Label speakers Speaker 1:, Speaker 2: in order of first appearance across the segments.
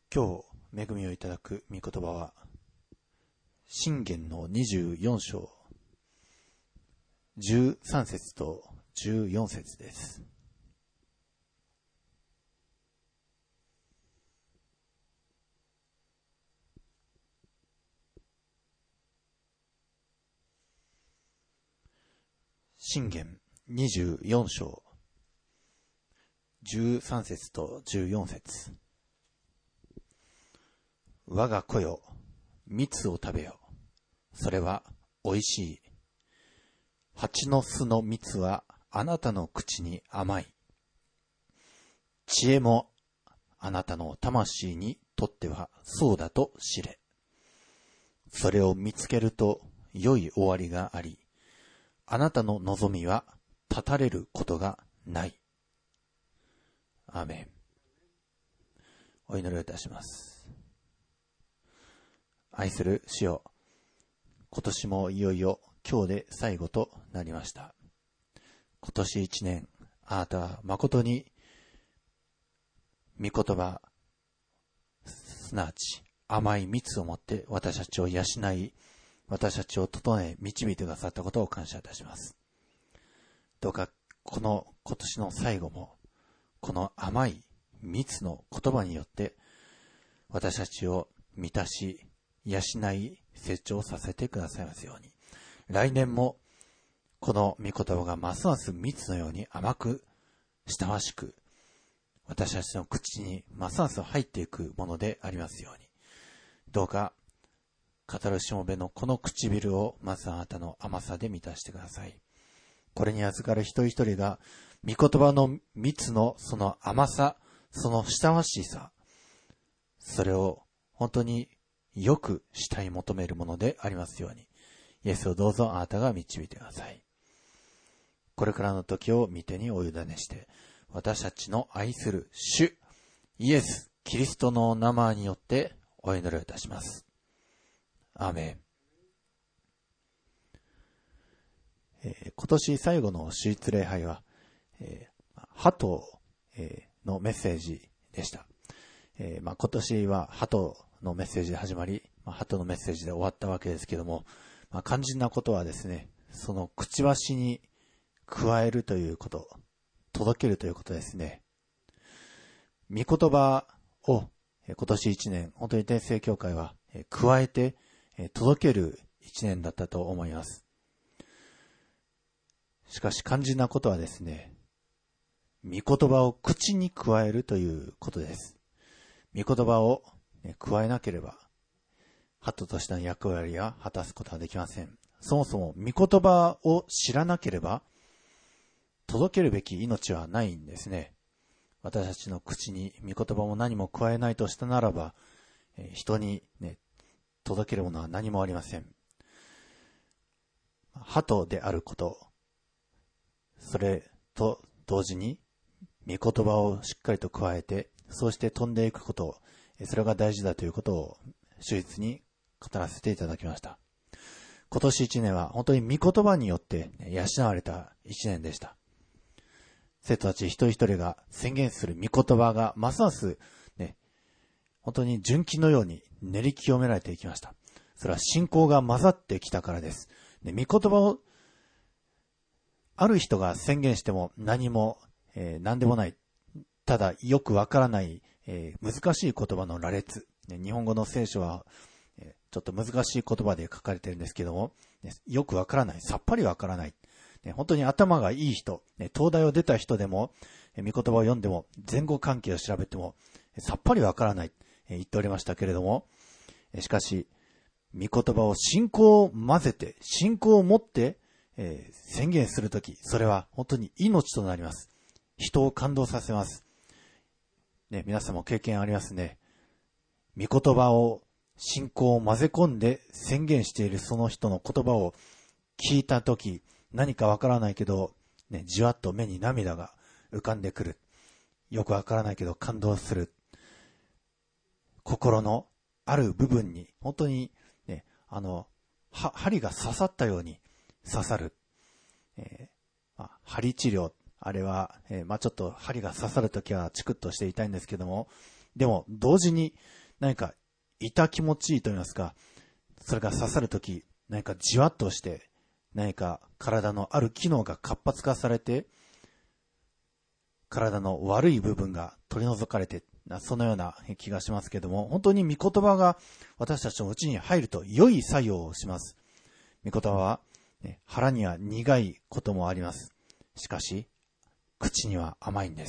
Speaker 1: 今日恵みをいただく御言葉は箴言の24章13節と14節です。箴言24章13節と14節。我が子よ、蜜を食べよ。それはおいしい。蜂の巣の蜜はあなたの口に甘い。知恵もあなたの魂にとってはそうだと知れ。それを見つけると良い終わりがあり、あなたの望みは断たれることがない。アーメン。お祈りをいたします。愛する主よ、今年もいよいよ今日で最後となりました。今年一年、あなたは誠に御言葉、すなわち甘い蜜をもって私たちを養い、私たちを整え導いてくださったことを感謝いたします。どうかこの今年の最後もこの甘い蜜の言葉によって私たちを満たし養い成長させてくださいますように、来年もこの御言葉がますます蜜のように甘く親しく私たちの口にますます入っていくものでありますように、どうか語るしもべのこの唇をまずあなたの甘さで満たしてください。これに預かる一人一人が御言葉の蜜のその甘さ、その親しさ、それを本当によく慕い求めるものでありますように、イエスをどうぞあなたが導いてください。これからの時を御手にお委ねして、私たちの愛する主イエス・キリストの名前によってお祈りをいたします。アーメン。今年最後の主日礼拝は、鳩のメッセージでした。今年は鳩のメッセージで始まり、鳩のメッセージで終わったわけですけども、肝心なことはですね、そのくちばしに加えるということ、届けるということですね。御言葉を今年1年、本当に天聖教会は加えて届ける1年だったと思います。しかし肝心なことはですね、御言葉を口に加えるということです。御言葉を加えなければ、鳩としての役割は果たすことはできません。そもそも御言葉を知らなければ、届けるべき命はないんですね。私たちの口に御言葉も何も加えないとしたならば、人に届けるものは何もありません。鳩であること、それと同時に御言葉をしっかりと加えて、そうして飛んでいくこと、それが大事だということを主日に語らせていただきました。今年1年は本当に御言葉によって養われた1年でした。生徒たち一人一人が宣言する御言葉がますます本当に純金のように練り清められていきました。それは信仰が混ざってきたからです。御言葉をある人が宣言しても何も、何でもない。ただよくわからない、難しい言葉の羅列。日本語の聖書は、ちょっと難しい言葉で書かれているんですけども、よくわからない。さっぱりわからない。本当に頭がいい人、東大を出た人でも、御言葉を読んでも、前後関係を調べても、さっぱりわからない、言っておりましたけれども、しかし、御言葉を信仰を混ぜて、信仰を持って、宣言するとき、それは本当に命となります。人を感動させます。皆さんも経験ありますね。御言葉を、信仰を混ぜ込んで宣言しているその人の言葉を聞いたとき、何かわからないけど、じわっと目に涙が浮かんでくる。よくわからないけど感動する。心のある部分に、本当に針が刺さったように刺さる。針治療、あれは、ちょっと針が刺さるときはチクッとして痛いんですけども、でも同時に何か痛気持ちいいと言いますか、それが刺さるとき、何かじわっとして、何か体のある機能が活発化されて、体の悪い部分が取り除かれて、そのような気がしますけども、本当に御言葉が私たちのうちに入ると良い作用をします。御言葉は、腹には苦いこともあります。しかし、口には甘いんです。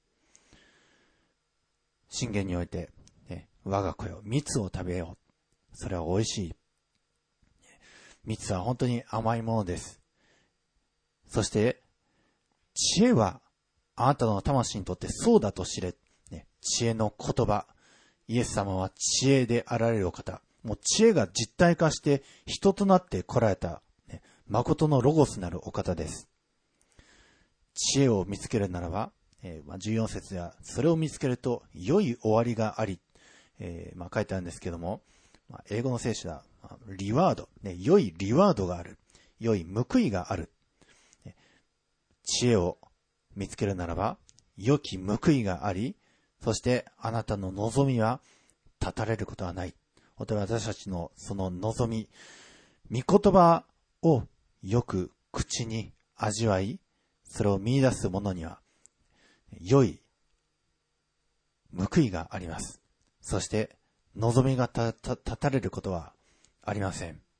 Speaker 1: 箴言において、我が子よ、蜜を食べよう。それは美味しい。蜜は本当に甘いものです。そして、知恵はあなたの魂にとってそうだと知れ。知恵の言葉。イエス様は知恵であられるお方。もう知恵が実体化して人となって来られた、誠のロゴスなるお方です。知恵を見つけるならば、14節ではそれを見つけると良い終わりがあり、書いてあるんですけども、英語の聖書はリワード、良いリワードがある。良い報いがある。知恵を見つけるならば、良き報いがあり、そしてあなたの望みは断たれることはない。私たちのその望み、御言葉をよく口に味わい、それを見出す者には、良い報いがあります。そして、望みが断たれることはありません。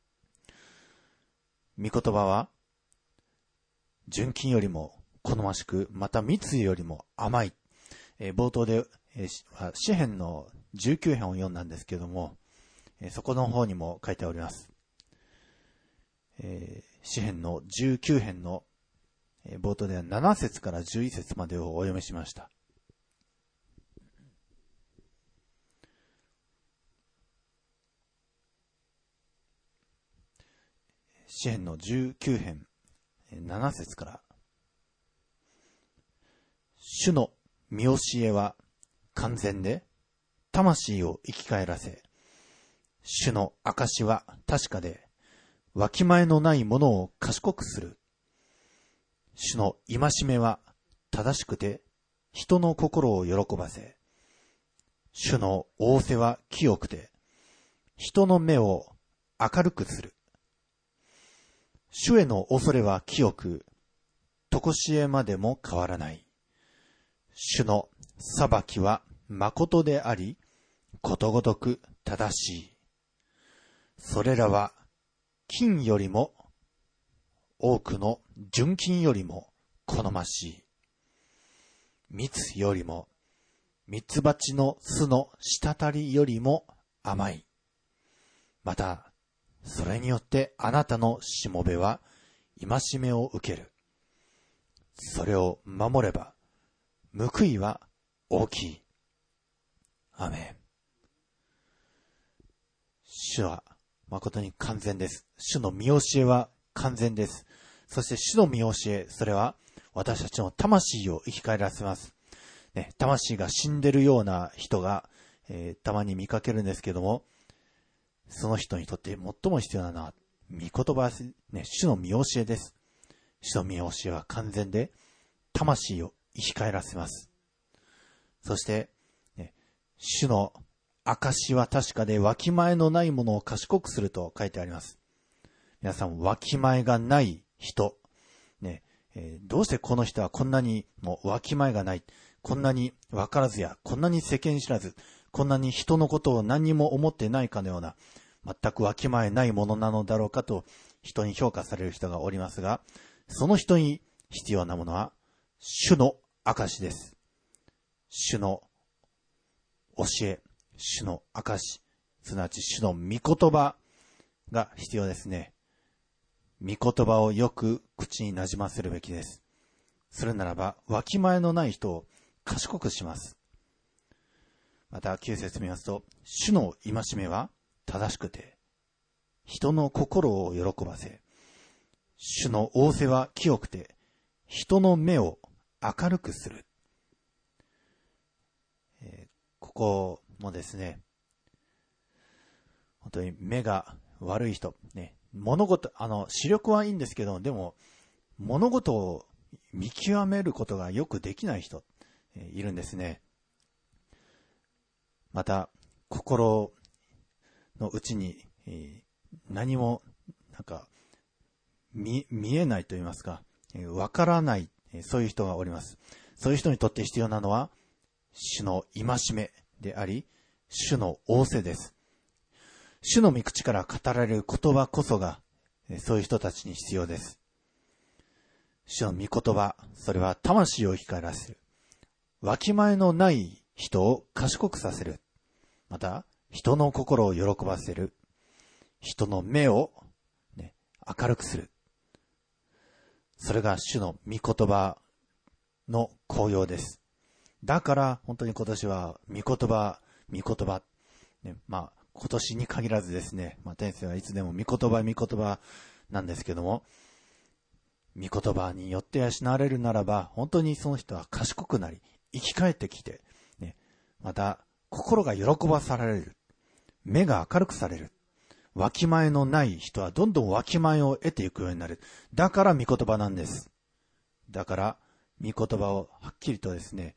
Speaker 1: 御言葉は、純金よりも好ましく、また蜜よりも甘い。冒頭で、詩編の19編を読んだんですけども、そこの方にも書いております。詩編の19編の冒頭では7節から11節までをお読みしました。詩編の19編7節から、主の見教えは完全で、魂を生き返らせ、主の証は確かで、わきまえのないものを賢くする。主の戒めは正しくて、人の心を喜ばせ、主の仰せは清くて、人の目を明るくする。主への恐れは清く、とこしえまでも変わらない。主の裁きは誠であり、ことごとく正しい。それらは金よりも多くの純金よりも好ましい。蜜よりも蜜蜂の巣の滴りよりも甘い。また、それによってあなたのしもべは戒めを受ける。それを守れば、報いは大きい。アーメン。主は誠に完全です。主の見教えは完全です。そして主の見教え、それは私たちの魂を生き返らせます。魂が死んでるような人が、たまに見かけるんですけども、その人にとって最も必要なのは、御言葉です、主の見教えです。主の見教えは完全で、魂を生き返らせます。そして、主の証は確かで、わきまえのないものを賢くすると書いてあります。皆さん、わきまえがない人、どうしてこの人はこんなにもわきまえがない、こんなにわからずや、こんなに世間知らず、こんなに人のことを何にも思ってないかのような、全くわきまえないものなのだろうかと人に評価される人がおりますが、その人に必要なものは主の証です。主の教え、主の証、すなわち主の御言葉が必要ですね。御言葉をよく口になじませるべきです。するならば、わきまえのない人を賢くします。また9節見ますと、主の戒めは正しくて、人の心を喜ばせ、主の仰せは清くて、人の目を明るくする。ここもですね、本当に目が悪い人、物事、視力はいいんですけど、でも、物事を見極めることがよくできない人、いるんですね。また、 心の内に、何も見えないと言いますか、わからない、そういう人がおります。そういう人にとって必要なのは主の戒めであり、主の仰せです。主の御口から語られる言葉こそが、そういう人たちに必要です。主の御言葉、それは魂を生き返らせる。わきまえのない人を賢くさせる。また、人の心を喜ばせる。人の目を、明るくする。それが主の御言葉の効用です。だから本当に今年は御言葉、今年に限らずですね、天性はいつでも御言葉なんですけども、御言葉によって養われるならば、本当にその人は賢くなり、生き返ってきて、また心が喜ばされる。目が明るくされる。わきまえのない人はどんどんわきまえを得ていくようになる。だから御言葉なんです。だから御言葉をはっきりとですね、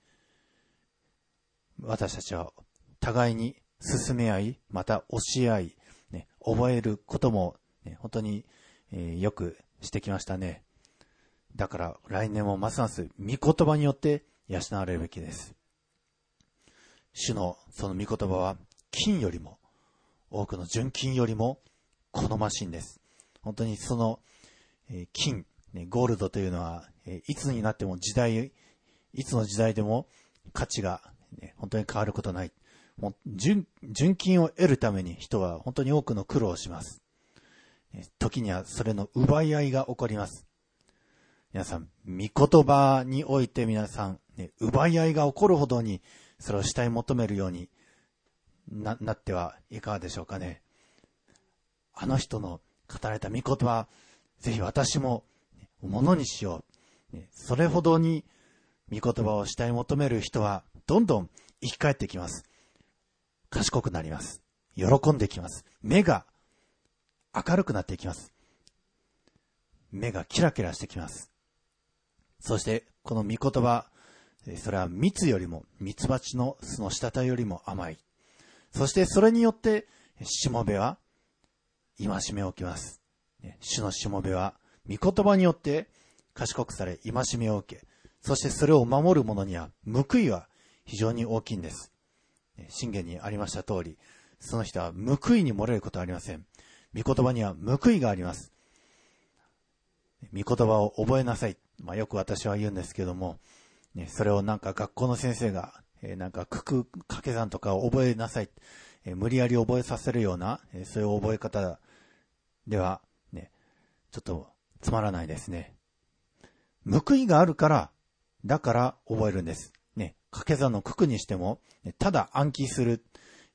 Speaker 1: 私たちは互いに進め合い、また教え合い、覚えることも、本当に、よくしてきましたね。だから来年もますます御言葉によって養われるべきです。主のその御言葉は金よりも、多くの純金よりも好ましいんです。本当にその、金、ゴールドというのは、いつになってもいつの時代でも価値が、本当に変わることない。もう純金を得るために人は本当に多くの苦労をします。時にはそれの奪い合いが起こります。皆さん、御言葉において皆さん、奪い合いが起こるほどにそれを慕い求めるようになってはいかがでしょうかね。あの人の語られた御言葉、ぜひ私もものにしよう。それほどに御言葉を慕い求める人はどんどん生き返ってきます。賢くなります。喜んできます。目が明るくなっていきます。目がキラキラしてきます。そしてこの御言葉、それは蜜よりも、蜜蜂の巣の滴よりも甘い。そしてそれによってしもべは戒めを受けます。主のしもべは御言葉によって賢くされ戒めを受け、そしてそれを守る者には報いは非常に大きいんです。箴言にありました通り、その人は報いに漏れることはありません。御言葉には報いがあります。御言葉を覚えなさい。よく私は言うんですけども、それを学校の先生が、掛け算とかを覚えなさい。無理やり覚えさせるような、そういう覚え方では、ちょっとつまらないですね。報いがあるから、だから覚えるんです。掛け算の九九にしても、ただ暗記する、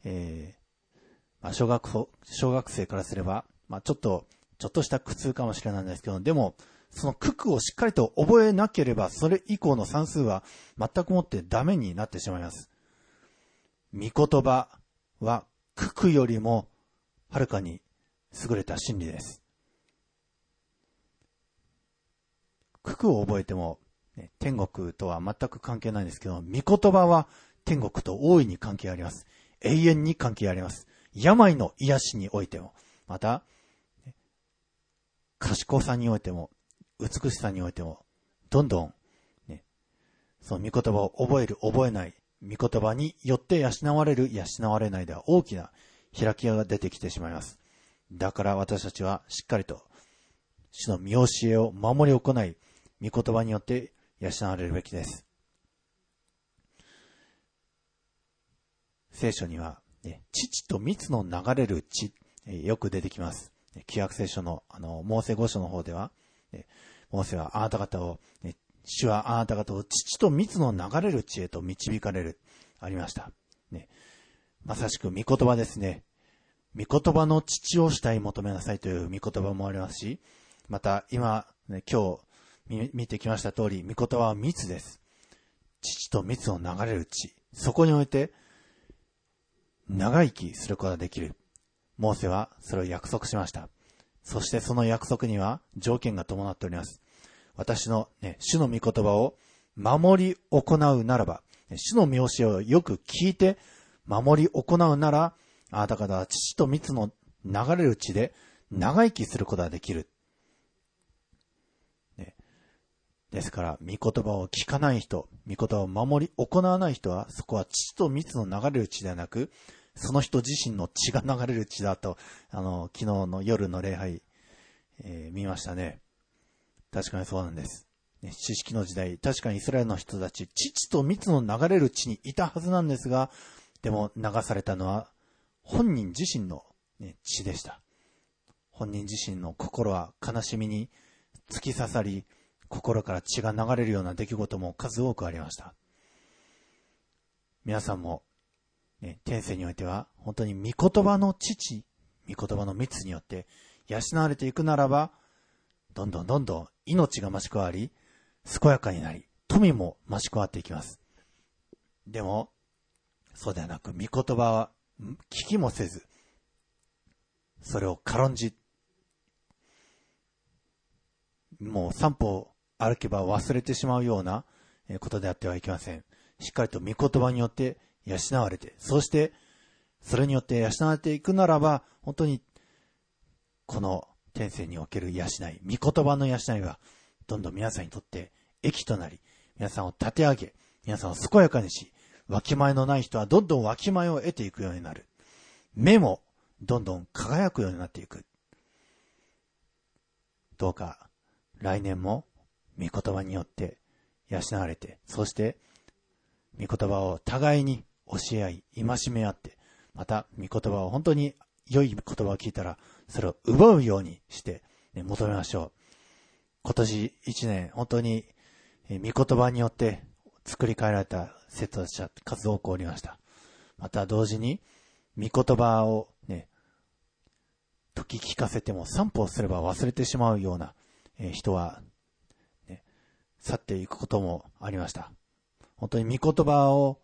Speaker 1: 小学生からすれば、ちょっとした苦痛かもしれないんですけど、でも、その九九をしっかりと覚えなければ、それ以降の算数は全くもってダメになってしまいます。御言葉は九九よりもはるかに優れた真理です。九九を覚えても、天国とは全く関係ないんですけど、御言葉は天国と大いに関係あります。永遠に関係あります。病の癒しにおいても、また、賢さにおいても、美しさにおいても、どんどん、その御言葉を覚える、覚えない、御言葉によって養われる、養われないでは大きな開きが出てきてしまいます。だから私たちはしっかりと、主の見教えを守り行い、御言葉によって養われるべきです。聖書には、乳と蜜の流れる地、よく出てきます。旧約聖書のモーセ5書の方では、モーセは主はあなた方を乳と蜜の流れる地へと導かれる、ありました。まさしく御言葉ですね。御言葉の乳を慕い求めなさいという御言葉もありますし、また今、今日見てきました通り、御言葉は蜜です。乳と蜜の流れる地。そこにおいて、長生きすることができる。モーセはそれを約束しました。そしてその約束には条件が伴っております。私の、主の御言葉を守り行うならば、主の見教えをよく聞いて守り行うなら、あなた方は乳と蜜の流れる地で長生きすることができる。ね、ですから、御言葉を聞かない人、御言葉を守り行わない人は、そこは乳と蜜の流れる地ではなく、その人自身の血が流れる地だと、昨日の夜の礼拝、見ましたね。確かにそうなんです。ね、知識の時代、確かにイスラエルの人たち、乳と蜜の流れる地にいたはずなんですが、でも流されたのは本人自身の、血でした。本人自身の心は悲しみに突き刺さり、心から血が流れるような出来事も数多くありました。皆さんも、天性においては本当に御言葉の乳、御言葉の蜜によって養われていくならば、どんどん命が増し加わり、健やかになり、富も増し加わっていきます。でも、そうではなく、御言葉は聞きもせず、それを軽んじ、もう三歩歩けば忘れてしまうようなことであってはいけません。しっかりと御言葉によって養われて、そしてそれによって養われていくならば、本当にこの天性における養い、御言葉の養いがどんどん皆さんにとって益となり、皆さんを立て上げ、皆さんを健やかにし、わきまえのない人はどんどんわきまえを得ていくようになる。目もどんどん輝くようになっていく。どうか来年も御言葉によって養われて、そして御言葉を互いに教え合い、戒め合って、また御言葉を本当に良い言葉を聞いたら、それを奪うようにして、求めましょう。今年1年、本当に御言葉によって作り変えられた生徒たちは数多くおりました。また同時に、御言葉を時聞かせても散歩をすれば忘れてしまうような人は、去っていくこともありました。本当に御言葉を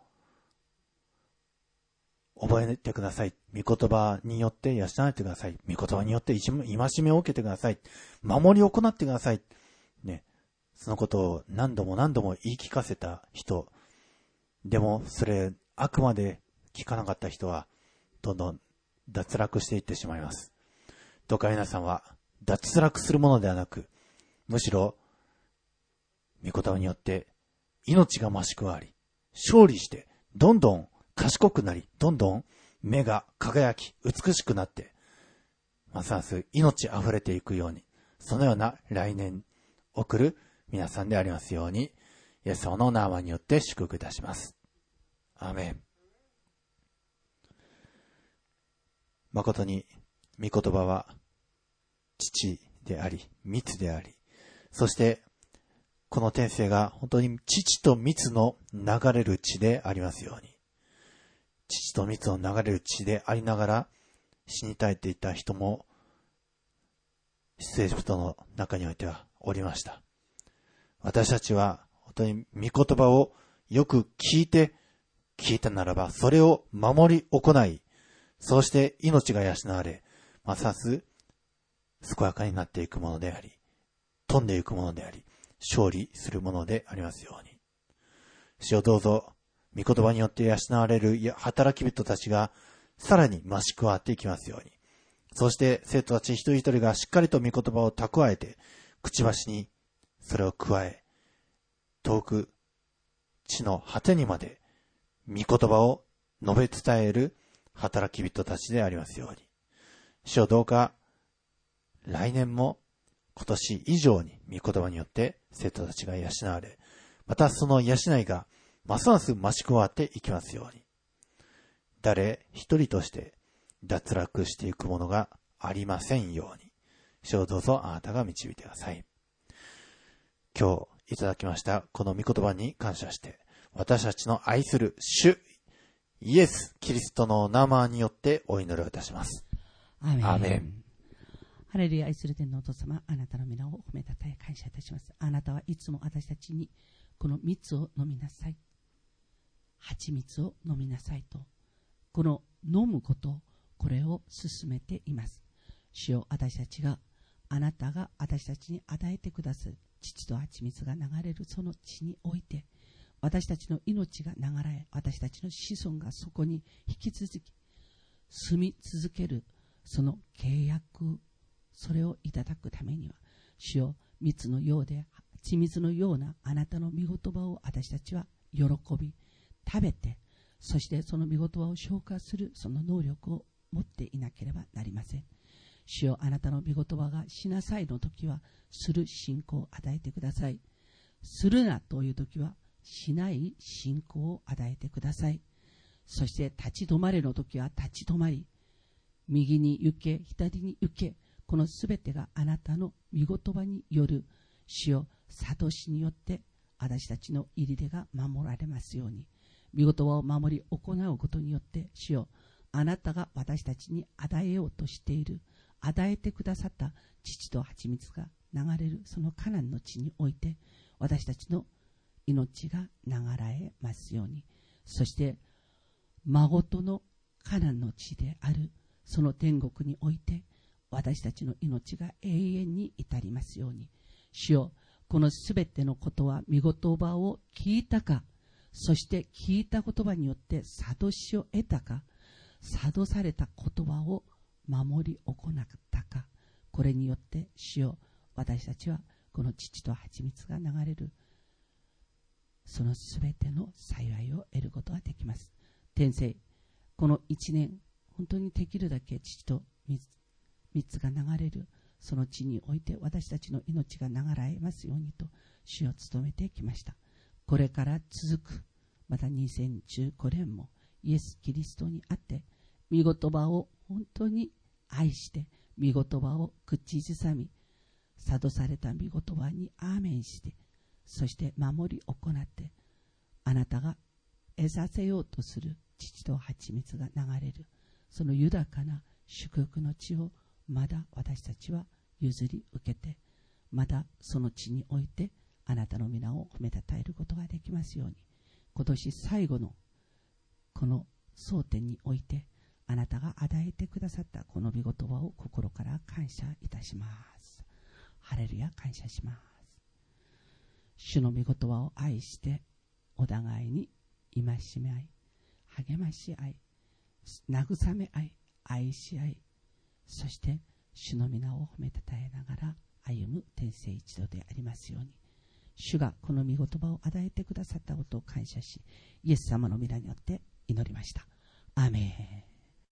Speaker 1: 覚えてください。御言葉によって養ってください。御言葉によって戒めを受けてください。守りを行ってください。そのことを何度も言い聞かせた人。でも、それ、あくまで聞かなかった人は、どんどん脱落していってしまいます。どうか皆さんは、脱落するものではなく、むしろ、御言葉によって、命が増し加わり、勝利して、どんどん賢くなり、どんどん目が輝き、美しくなって、ますます命あふれていくように、そのような来年送る皆さんでありますように、イエス様の名前によって祝福いたします。アーメン。誠に御言葉は父であり、蜜であり、そしてこの天性が本当に父と蜜の流れる地でありますように、父と蜜の流れる地でありながら死に絶えていた人も出エジプトの中においてはおりました。私たちは本当に御言葉をよく聞いたならばそれを守り行い、そうして命が養われ、ますます健やかになっていくものであり、飛んでいくものであり、勝利するものでありますように。主をどうぞ、御言葉によって養われる働き人たちがさらに増し加わっていきますように。そして生徒たち一人一人がしっかりと御言葉を蓄えて、くちばしにそれを加え、遠く地の果てにまで御言葉を述べ伝える働き人たちでありますように。主をどうか来年も今年以上に御言葉によって生徒たちが養われ、またその養いがますます増し加わっていきますように。誰一人として脱落していくものがありませんように。主をどうぞあなたが導いてください。今日いただきましたこの御言葉に感謝して、私たちの愛する主イエス・キリストの名前によってお祈りをいたします。
Speaker 2: アーメン。
Speaker 1: アーメン。
Speaker 2: ハレルヤ。愛する天のお父様、あなたの皆を褒めたたえ感謝いたします。あなたはいつも私たちにこの蜜を飲みなさい、蜂蜜を飲みなさいと、この飲むこと、これを進めています。主よ、私たちがあなたが私たちに与えてくださる父と蜂蜜が流れるその地において、 私たちの命が流れ、私たちの子孫がそこに引き続き住み続ける、その契約、それをいただくためには、主よ、蜜のようで緻密のようなあなたの御言葉を私たちは喜び食べて、そしてその御言葉を消化するその能力を持っていなければなりません。主よ、あなたの御言葉がしなさいの時はする信仰を与えてください。するなという時はしない信仰を与えてください。そして立ち止まれの時は立ち止まり、右に行け左に行け、このすべてがあなたの御言葉による主よ、諭しによって私たちの入り出が守られますように、御言葉を守り行うことによって主よ、あなたが私たちに与えようとしている、与えてくださった乳と蜂蜜が流れるそのカナンの地において、私たちの命が流れますように、そして孫とのカナンの地であるその天国において、私たちの命が永遠に至りますように。主よ、このすべてのことは御言葉を聞いたか、そして聞いた言葉によって諭しを得たか、諭された言葉を守り行ったか、これによって主よ、私たちはこの乳と蜂蜜が流れるそのすべての幸いを得ることができます。天聖、この一年本当にできるだけ乳と蜜が流れるその地において私たちの命が流れますようにと主を務めてきました。これから続くまた2015年もイエス・キリストにあって御言葉を本当に愛して御言葉を口ずさみ、諭された御言葉にアーメンして、そして守り行って、あなたが得させようとする乳と蜂蜜が流れるその豊かな祝福の地をまだ私たちは譲り受けて、まだその地においてあなたの皆を褒めたたえることができますように、今年最後のこの争点においてあなたが与えてくださったこの御言葉を心から感謝いたします。ハレルヤ、感謝します。主の御言葉を愛してお互いに戒め合い、励まし合い、慰め合い、愛し合い、そして主の皆を褒めたたえながら歩む天聖一同でありますように。主がこの御言葉を与えてくださったことを感謝し、イエス様の皆によって祈りました。アーメン。